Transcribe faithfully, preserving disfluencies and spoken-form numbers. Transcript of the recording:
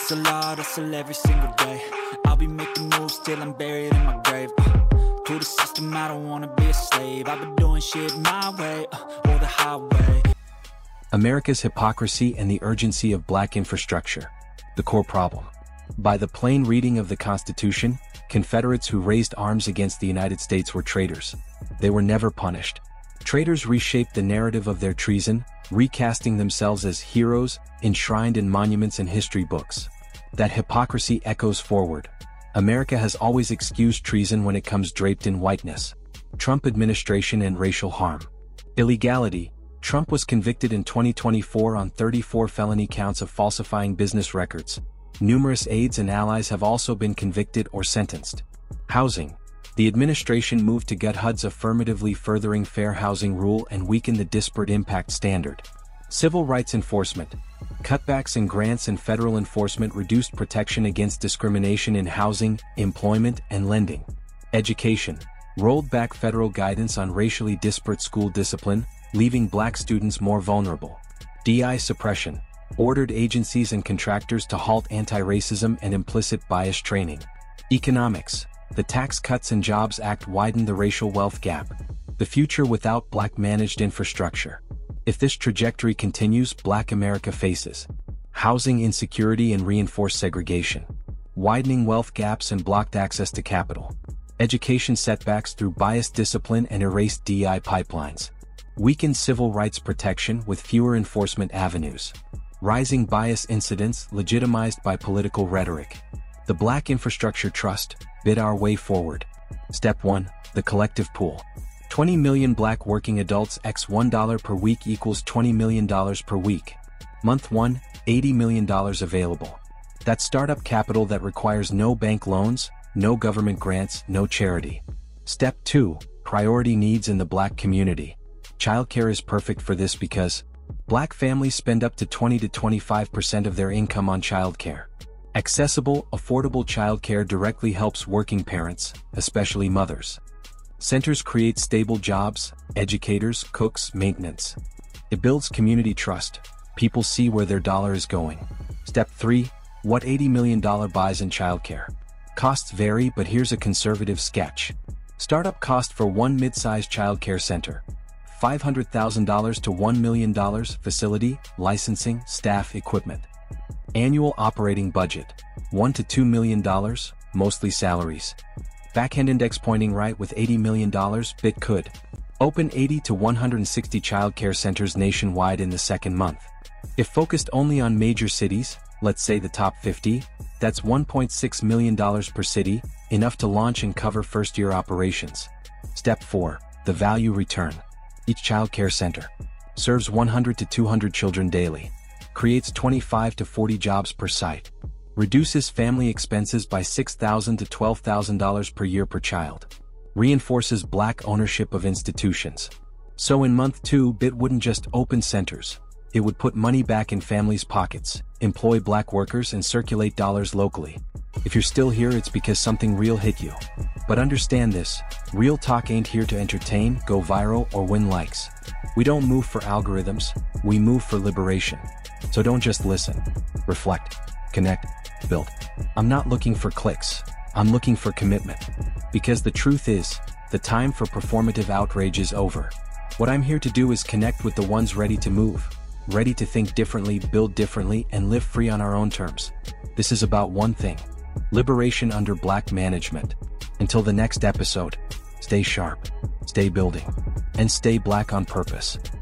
Hustle hard, hustle every single day. I'll be making moves till I'm buried in my grave. uh, To the system, I don't wanna be a slave. I've been doing shit my way, uh, or the highway. America's hypocrisy and the urgency of black infrastructure. The core problem. By the plain reading of the Constitution, Confederates who raised arms against the United States were traitors. They were never punished. Traitors reshaped the narrative of their treason, recasting themselves as heroes, enshrined in monuments and history books. That hypocrisy echoes forward. America has always excused treason when it comes draped in whiteness. Trump administration and racial harm. Illegality. Trump was convicted in twenty twenty-four on thirty-four felony counts of falsifying business records. Numerous aides and allies have also been convicted or sentenced. Housing. The administration moved to gut H U D's affirmatively furthering fair housing rule and weaken the disparate impact standard. Civil rights enforcement. Cutbacks in grants and federal enforcement reduced protection against discrimination in housing, employment, and lending. Education. Rolled back federal guidance on racially disparate school discipline, leaving black students more vulnerable. D I suppression. Ordered agencies and contractors to halt anti-racism and implicit bias training. Economics. The Tax Cuts and Jobs Act widened the racial wealth gap. The future without black-managed infrastructure. If this trajectory continues, Black America faces housing insecurity and reinforced segregation, widening wealth gaps and blocked access to capital, education setbacks through biased discipline and erased D E I pipelines, weakened civil rights protection with fewer enforcement avenues, rising bias incidents legitimized by political rhetoric. The Black Infrastructure Trust bid our way forward. Step one. The collective pool. twenty million black working adults x one dollar per week equals twenty million dollars per week. Month one, eighty million dollars available. That's startup capital that requires no bank loans, no government grants, no charity. Step two. Priority needs in the black community. Childcare is perfect for this because black families spend up to twenty to twenty-five percent of their income on childcare. Accessible, affordable childcare directly helps working parents, especially mothers. Centers create stable jobs, educators, cooks, maintenance. It builds community trust. People see where their dollar is going. Step three. What eighty million dollars buys in childcare. Costs vary, but here's a conservative sketch. Startup cost for one mid-sized childcare center. five hundred thousand dollars to one million dollars. Facility, licensing, staff, equipment. Annual operating budget. one to two million dollars, mostly salaries. Backend index pointing right with eighty million dollars. Bit could open eighty to one hundred sixty childcare centers nationwide in the second month. If focused only on major cities, let's say the top fifty, that's one point six million dollars per city, enough to launch and cover first-year operations. Step four. The value return. Each childcare center serves one hundred to two hundred children daily. Creates twenty-five to forty jobs per site. Reduces family expenses by six thousand to twelve thousand dollars per year per child. Reinforces black ownership of institutions. So in month two, B I T wouldn't just open centers. It would put money back in families' pockets, employ black workers, and circulate dollars locally. If you're still here, it's because something real hit you. But understand this, real talk ain't here to entertain, go viral, or win likes. We don't move for algorithms, we move for liberation. So don't just listen. Reflect, connect, build. I'm not looking for clicks, I'm looking for commitment. Because the truth is, the time for performative outrage is over. What I'm here to do is connect with the ones ready to move, ready to think differently, build differently, and live free on our own terms. This is about one thing: liberation under black management. Until the next episode, stay sharp, stay building, and stay black on purpose.